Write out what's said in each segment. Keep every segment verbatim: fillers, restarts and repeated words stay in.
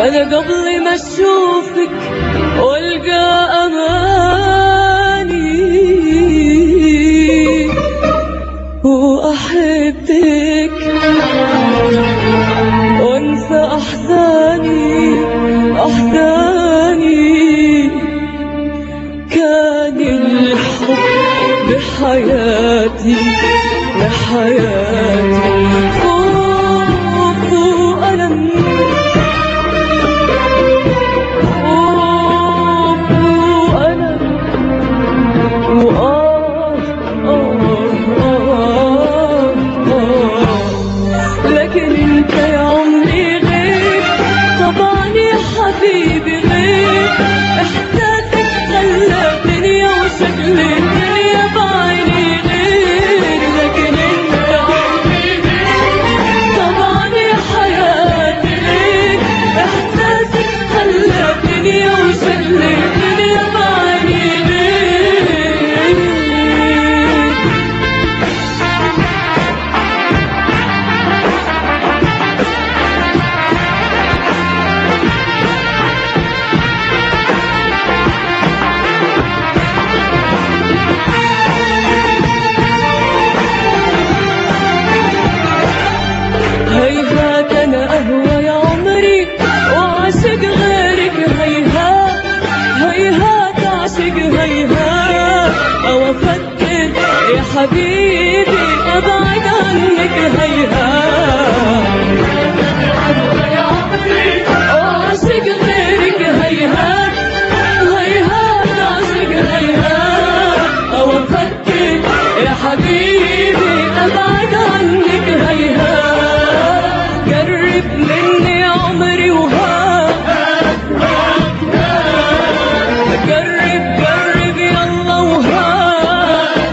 أنا قبل ما أشوفك وألقى أماني وأحبك وأنسى أحزاني أحزاني، كان الحب بحياتي بحياتي خوف وألم، خوف وألم وآه آه آه آه. لكن انت يا عمري غير، طبعا يا حبيبي غير، احساسك خلى الدنيا وشكل الدنيا بعيني غير. لكن انت عمري غير، طبعا يا حياتي غير، احساسك خلى الدنيا وشكل الدنيا بعيني غير. هيهات أنا أهوى يا عمري وأعشق غيرك، هيهات هيهات أعشق هيهات، أو أفكر يا حبيبي أبعد عنك، هيهات يا عمري وأعشق غيرك، هيهات هيهات أعشق هيهات، أو أفكر يا حبيبي أبعد عنك، هيهات. قرب مني يا عمري وهات، قرب قرب يلا وهات،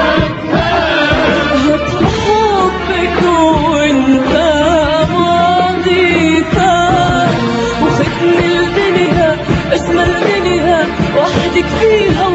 هات حبك وانت ماضي فات، وخدني الدنيا أجمل دنيا وحدك فيها